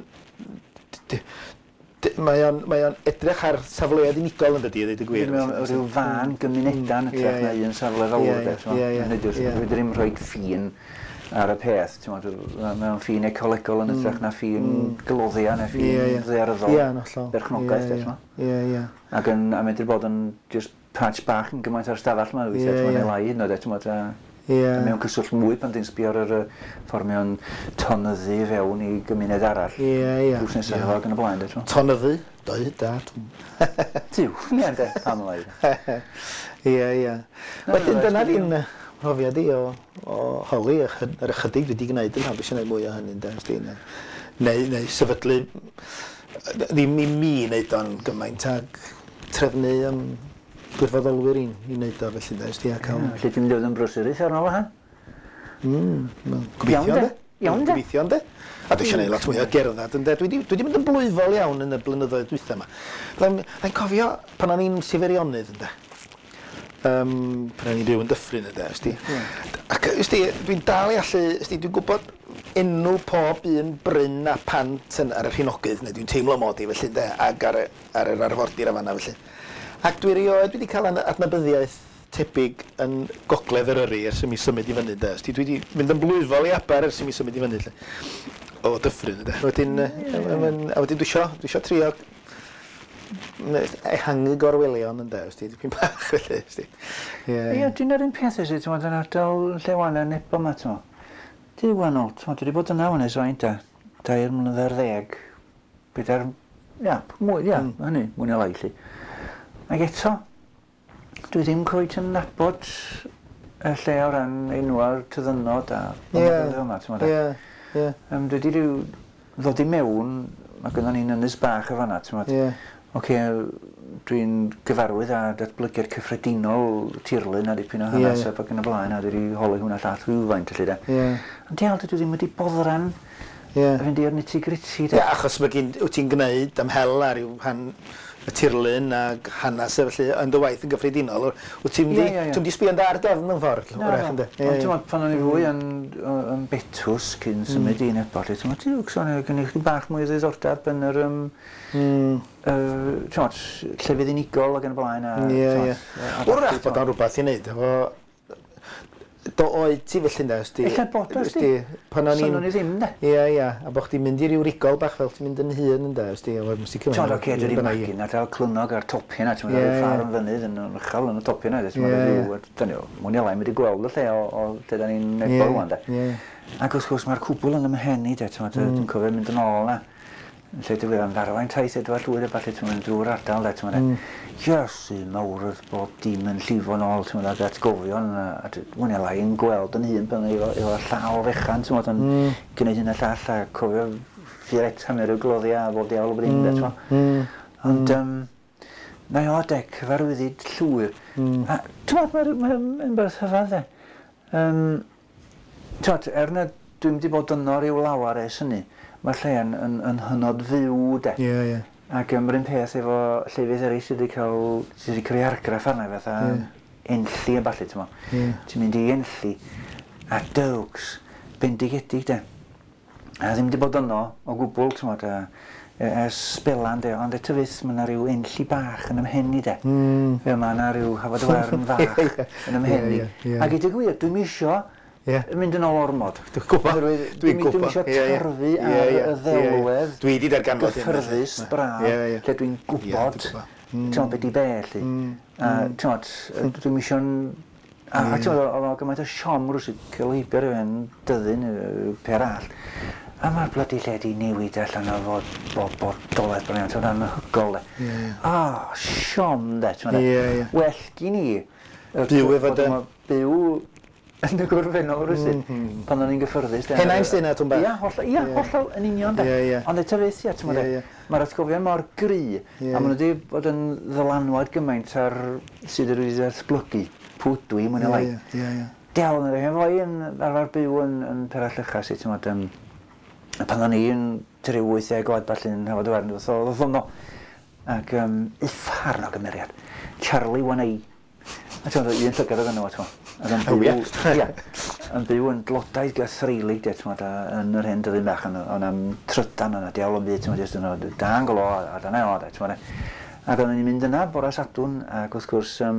Mae o'n edrych ar safleoedd unigol yn dydi, i ddweud y gwir. Mae o'n rhyw fan gymunedan yn edrych na un safle fawr. Fydde ddim rhoi ffin ar y peth. Mae o'n ffin ecolegol yn edrych na ffin gloddia neu ffin ddaearyddol. Berchnogaeth. Ac yn medru bod yn patch bach yn gymaint ar stafell yma. Mae'n ei lai hyn o det. Mewn cyswll mwy pan di'n sbio ar y ffordd mewn tonyddu fewn i gymuned arall. Drws nesaf efo ac yn y blaen. Tonyddu? Doi, da. Tiw, ni ar de, pam ymlaen. Ie, ie. Wedyn dyna di'n profiad i o holi ar ychydig dwi wedi gwneud yn hapus yn ei mwy o hynny'n. Neu sefydlu, ddim i mi wneud o'n gymaint ag trefnu am gwirfoddolwyr i'n wneud o felly da, ysdi a cael... Felly ti'n dod yn brysyrus arno fo, ha? Gobeithio, de. Gobeithio, de. A dwi eisiau gwneud lot mwy o gerdded, ynde. Dwi wedi mynd yn blwyfol iawn yn y blynyddoedd dwytha yma. Byddai'n cofio pan o'n i'n sifirionydd, ynde. Pan o'n i'n byw yn Dyffryn, ynde, ysdi. Ac ysdi, dwi'n dal i allu, ysdi, dwi'n gwybod enw pob un bryn a pant ar y rhinogydd, neu dwi'n teimlo mod i felly, ynde, ag ar yr arfordir a fanna felly. Ac dwi erioed wedi cael adnabyddiaeth tebyg yn gogledd Eryri ers i mi symud i fyny, de. Dwi wedi mynd yn blwyfol i Aber ers i mi symud i fyny, lle. O Dyffryn, de. Wedyn, a wedyn dwi isio trio ehangu gorwelion, ynde, ysdi, dipyn bach, felly, ysdi. Ie, dwi'n ar un peth ysdi, ti'n meddwl, yn ardal Llewana Nebo yma, ti'n meddwl. Di wanol, ti'n meddwl, dwi wedi bod yna hwnna swain, da. Dair mlynedd ar ddeg. Beda'r, ia, mwy, ia, hynny, mwy na lai, lli. Ac eto, dwi ddim cweit yn nabod y lle o ran enwau'r tyddynod a blynyddoedd yma, ti'n meddwl. Ie, ie. Dwi wedi rhyw ddod i mewn, mae gynnon ni'n ynys bach o fanna, ti'n meddwl. Oce, dwi'n gyfarwydd â datblygiad cyffredinol tirlun a dipyn o hanes ac yn y blaen, a dwi wedi holi hwnna llath rhywfaint, felly de. Ond dial, dwi ddim wedi boddran fynd i'r nitty-gritty, de. Ie, achos wyt ti'n gwneud ymhel ar y tirlun a hanes felly yn dy waith yn gyffredinol. Wyt ti'n di sbio yn dar defn mewn ffordd? Na, no. Ond ti'n meddwl, pan o'n i fwy yn betws cyn symud i Nebo, ti'n meddwl, ti'n meddwl, gen i chdi bach mwy o ddiddordeb yn yr llefydd unigol ac yn y blaen. Ie, ie. Wrach bod o'n rhywbeth i wneud efo... Do oed ti felly, ynda, ysdi? Ella bod, ysdi. Son o'n i ddim, ynda. Ie, ie. A bod chdi'n mynd i ryw rigol bach fel ti'n mynd yn hun, ynda, ysdi? Ti'n oce, dwi wedi magin, a dal clwnog ar topia na, ti'n mynd ar y ffarm fynydd yn uchel yn y topia na, ti'n mynd ar ryw... Mwyn i lai, mynd i gweld y lle o lle da ni'n Nebo rwan, da. Ac wrth gwrs, mae'r cwbl yn ymhenni, da, ti'n cofio mynd yn ôl na. Lle dwi wedi am ddarwain taith Edward Llwyd a falle ti'n mynd drwy'r ardal, da, ti'n mynd. Iesu, mawr bod dim yn llifo nôl, ti'n mynd, at gofion, a mwyn i lai yn gweld yn hun pan efo llaw o fechan, ti'n mynd, yn gwneud hynna llall a cofio ffiret hanner yw gloddia a bob diawl o bryn, da, ti'n mynd. Ond, na i o, de, cyfarwyddyd llwyr. A, ti'n mynd, mae'n beth hyfad, de. Ti'n mynd, er na dwi'n wedi bod yno ryw lawar es hynny, mae'r lle yn hynod fyw, de. Ie, ie. Ac ymwyr un peth efo llefydd eraill sydd wedi cael, sydd wedi creu argraff arna fatha enlli yn balli, ti'n mo. Ti'n mynd i enlli a dogs bendigedig, de. A ddim wedi bod yno o gwbl, ti'n mo, ers Belan, de, ond eto fydd mae yna ryw enlli bach yn ymhenni, de. Fe mae yna ryw hafod y warn fach yn ymhenni. Ac i dy gwir, dwi'n isio mynd yn ôl ormod. Dwi'n gwybod. Dwi'n gwybod. Dwi'n isio tarfu ar y ddelwedd. Dwi wedi darganfod. Gyffyrddus, braf. Lle dwi'n gwybod. Ti'n beth i be, lli. Dwi'n isio... A ti'n meddwl, o gymaint o siom rwysig cael heibio rhywun dyddyn per all. A mae'r blydi lle di newid allan o fod bodolaeth bron iawn, ti'n meddwl, anhygol, de. A, siom, de, ti'n meddwl. Well gyn ni. Byw efo dy... Byw yn y gwrfennol rwysig, pan o'n i'n gyffyrddus. Hena'n sy'n edrych yn bach? Ia, hollol yn union, de. Ond eto fydd, ia, ti'n meddwl, mae'r atgofion mor gry, a maen nhw wedi bod yn ddylanwad gymaint ar sydd wedi datblygu, pwy dwi, mwyn y lai. Diawl yn efo i yn arfer byw yn, yn Perallychas i, ti'n modd, um, pan o'n i yn tri wyth deg oed falle yn Hafod Iwerddon, oedd o'n no. Ac um, uffar o gymeriad. Charlie Wanei. A ti'n modd, un llygad oedd yno, ti'n modd. O ie? Ia. Yn byw yn Dlodaeth Gythreilig, de, ti'n modd, yn yr hyn dyddyn bach. O'n am trydan yna, diawl yn byd, ti'n modd, jyst yno, dan golo a dan eo, de, ti'n modd. Ac o'n i'n mynd yna, bora Sadwn, ac wrth gwrs, um,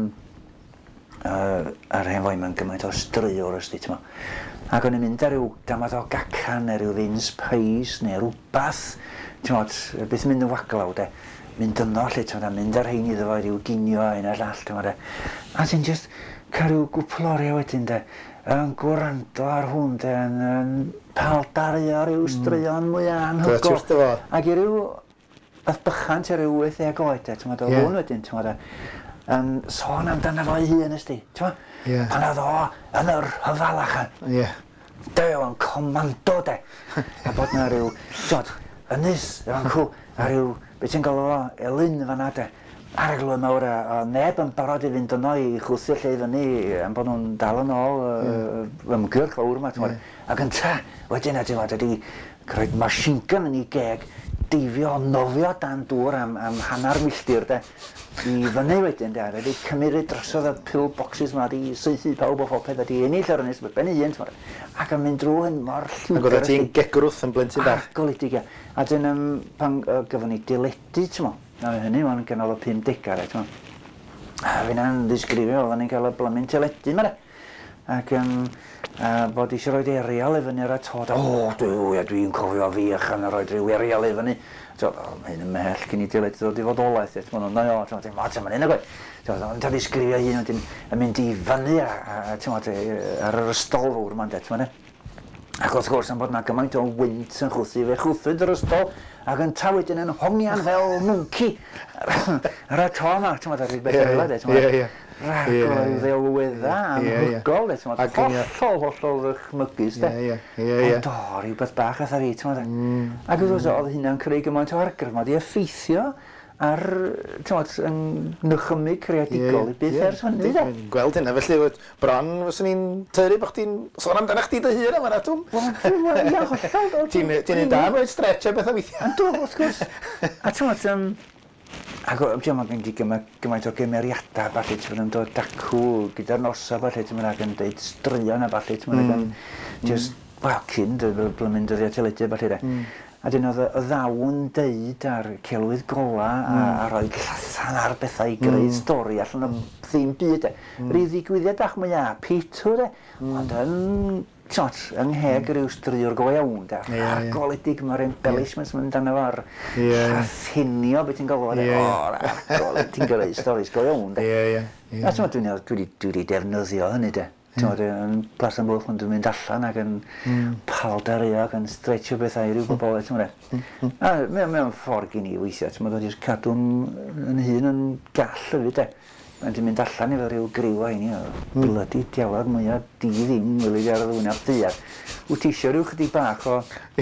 uh, ar hen foi mewn gymaint o straewr ysdi, ti'n modd. Ac o'n i'n mynd ar ryw damath o gacan, neu ryw ddins peis, neu rhywbath, ti'n modd, beth yn mynd yn waglaw, de. Mynd yno, lle, ti'n modd, mynd ar hein iddo fo, ryw ginio a un ar llall, ti'n modd, de. A ti'n just cael ryw gwpl oriau wedyn, de, yn gwrando ar hwn, de, yn, yn paldaru o ryw straeon mwyaf anhygol. Ac i ryw, oedd bychant i ryw wyth deg oed, de, ti'n modd, o hwn wedyn, ti'n modd, yn sôn amdano fo ei hun ysdi, ti'n modd? Pan oedd o yn yr hyfalach, de, o'n comando, de. A bod na ryw, ti'n modd, ynys, efo'n cw, a ryw, beth ti'n gael o, Elin fan'na, de. Arglw mawr a neb yn barod i fynd yno i chwthio lle i fyny am bod nhw'n dal yn ôl ymgyrch fawr yma, ti'n modd. Ac yn ta, wedyn ti'n modd, ydi roed machine gun yn ei geg, deifio, nofio dan dŵr am, am hanner milltir, de, i fyny wedyn, de, a wedi cymryd drosodd y pillboxes yma, wedi saethu pawb o phopeth, wedi ennill ar ynys, ben i un, ti'n modd. Ac yn mynd drwy hyn mor llwgar. Ac oedd ti'n gegrwth yn blentyn bach? Agoledig, ia. A dyn, um, pan uh, gyfon ni diledu, ti'n modd. A hynny, mae'n ganol o pum degar, e, ti'n modd. A fyna'n ddisgrifio, oedden ni'n cael y blymyn teledu, ma, de. Ac um, uh, bod eisiau rhoi erial i fyny ar y tod. O, dwi'n dwi cofio fi achan a rhoi rhyw erial i fyny. Mae hyn yn mell cyn i teledu ddod i fodolaeth, ti'n modd, no, ti'n modd, ti'n modd, hyn y gwe. Ti'n modd, ti'n ddisgrifio hun, wedyn yn mynd i fyny, ti'n modd, ar yr ystol fawr yma, ti'n modd. Ac wrth gwrs am bod yna gymaint o wynt yn chwthu, fe chwthwyd yr ystol ac yn ta wedyn yn hongian fel mwnci ar y to yma, ti'n modd, ar rhywbeth ar ymwneud, ti'n modd. Rhagor o ddelwedda anhygol, ti'n modd, hollol, hollol ddychmygus, de. Ond o, rhywbeth bach a thari, ti'n modd. Ac wrth gwrs, oedd hynna'n creu gymaint o argraff, mae di effeithio ar, ti'n modd, yn nychymig creadigol i beth ers hynny, de. Gweld hynna, felly bron fyswn ni'n tyru bod chdi'n sôn amdano chdi dy hun yma, Natwm. Wel, ia, hollol. Ti'n ei da yn rhoi stretch a beth o weithiau. Yndw, wrth gwrs. A ti'n modd, um, ac o, ti'n modd, gen i gymaint o gymeriadau, falle, ti'n modd, yn dod dacw gyda'r nosa, falle, ti'n modd, ac yn deud straeon a falle, ti'n modd, ac yn just, wel, cyn, blymyn dyddiau teledu, falle, de. A dyn oedd y ddawn deud ar celwydd gola a, a rhoi llathan ar bethau i greu stori allan o ddim byd. Ryw ddigwyddiad bach mwyaf pitw, de. Ond yn, ti'mod, yng ngheg ryw straewr go iawn, de. Rhagoledig, mae'r embellishments mynd dan efo'r rhathinio, beth ti'n gofod, de. O, rhagoledig, ti'n greu storis go iawn, de. A ti'mod, dwi wedi defnyddio hynny, de. T'mod, yn Plas am Bwlch, dwi'n mynd allan ac yn paldario ac yn stretchio bethau i ryw bobl, t'mod. A mewn ffordd gen i weithio, t'mod, oedd jyst cadw'n yn hun yn gall yfyd, de. Dwi'n mynd allan efo ryw griw a hynny, o blydi diawag mwyaf di ddim, wyli ar y ddwynaf ddiad. Wyt ti isio rhyw chydig bach o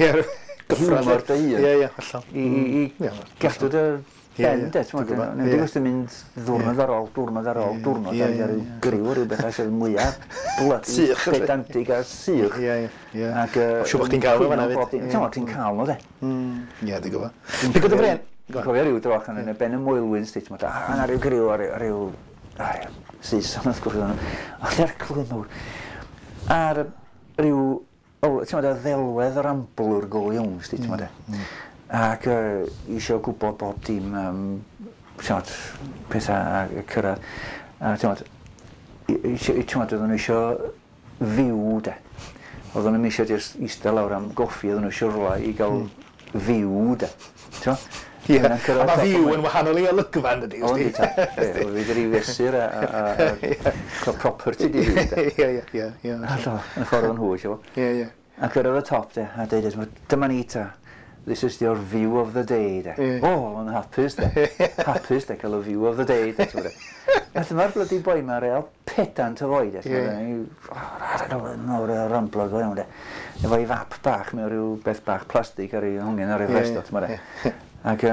humor dy hun? Ie, ie, hollol. I gadw dy ben, de, t'mod. Nid yw'n mynd ddwrnod ar ôl, dwrnod ar ôl, dwrnod ar ôl, griw o ryw bethau sydd mwyaf blydi, pedantig a sych. Ie, ie. Ac... Siw bod chdi'n cael nhw fan'na fyd. T'mod, ti'n cael nhw, de. Ie, dwi'n gwybod. Dwi'n gwybod y bren. Dwi'n cofio ryw droch yn y ben y Moelwyn, t'mod, a yna ryw griw a ryw... Sus, ond wrth gwrs o'n nhw. O'ch chi'r clwyd mawr. A'r ryw... T'mod, y ddelwedd yr amblwr go iawn, t'mod, de. Ac eisiau gwybod bob dim pethau a cyrraedd. A t'mod, oedden nhw eisiau fyw, de. Oedden nhw'n eisiau jyst eistedd lawr am goffi, oedden nhw eisiau rhoi i gael fyw, de. Ie, a mae fyw yn wahanol i olygfan ydy, ysdi? O, ni ta. Fe wedi rhyw fesur a property di fi, de. Ie, ie, ie. Allo, yn y ffordd o'n hwy, sio. Ie, ie. A cyrraedd y top, de, a dweud, dyma ni ta. This is your view of the day, de. O, yn hapus, de. Hapus, de, cael y view of the day, de. Mae'r blydi boi ma real pedant o foi, de. Nawr y ramblog o iawn, de. Efo i fap bach, mewn rhyw beth bach plastig ar ei hongen ar ei resto, ti'n de. Ac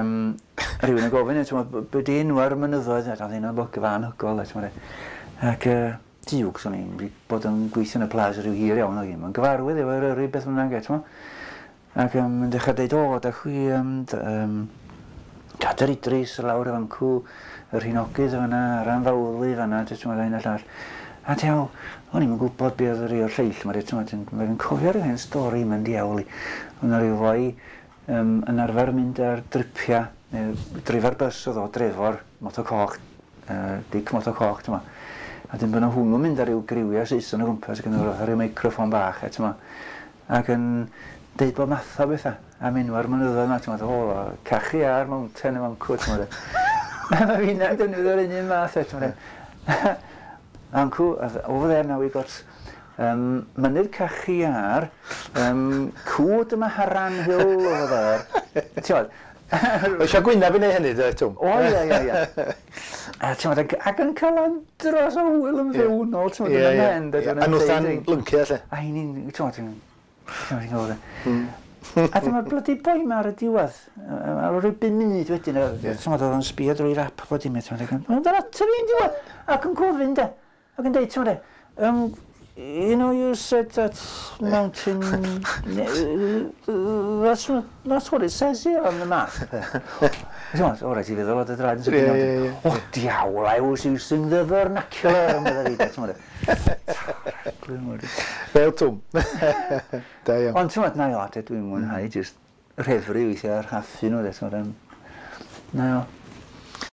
rhywun yn gofyn, beth di enw ar mynyddoedd, a oedd un o'n blygu fan hygol, ti'n de. Ac diwg, so ni'n bod yn gweithio yn y plas rhyw hir iawn o hi. Mae'n gyfarwydd efo'r yrru beth bynnag eto. Ac um, yn dechrau dweud, o, da chwi um, um, Cadar Idris lawr efo cw, yr Hinogydd yna, Ranfawli fanna, ti'n meddwl, un a llall. A tew, o'n i'n gwybod be oedd yr un o'r lleill yma, mae'n cofio rhywun stori mae'n diawl i. O'n rhyw foi um, yn arfer mynd ar dripia, neu drifa'r bus oedd o, drefo'r motococh, uh, dic motococh, ti'n meddwl. A dyn bydd hwnnw'n mynd ar ryw griwiau Saeson o gwmpas ac yn rhyw microfon bach, et, ac yn deud bod math o bethau am enw'r mynyddoedd yma, ti'n meddwl, o, cachu ar mountain yma'n cwt, ti'n meddwl. Mae fi'n defnyddio'r un un math, et, ti'n meddwl. Ancw, o fod er naw i gors, um, mynydd cachu ar, um, cwd yma Haran Hill o fod er, ti'n meddwl. O eisiau gwynaf i neu hynny, dy, Twm? O, ia, ia, ia. Ac yn cael am dros o hwyl yn fewnol, ti'n meddwl, yn hen. A nwthan lyncio, lle? A hi'n, ti'n meddwl, a dyma'r blydi boi ma ar y diwedd. Ar rhyw bum munud wedyn, ti'n meddwl, o'n sbio drwy rap bod dim eto. Ond dyna tyfu yn diwedd, ac yn gofyn, de. Ac yn dweud, ti'n meddwl, you know, you said that mountain, that's, that's what it says here on the map. Ti'n meddwl, o, rhaid i feddwl o dy draed yn sydyn. O, diawl, I was using the vernacular yn meddwl i, ti'n meddwl. Fel Twm. Da iawn. Ond ti'n meddwl, na i o, dwi'n mwynhau, jyst rhefru weithiau ar haffu nhw, ti'n meddwl. Na i o.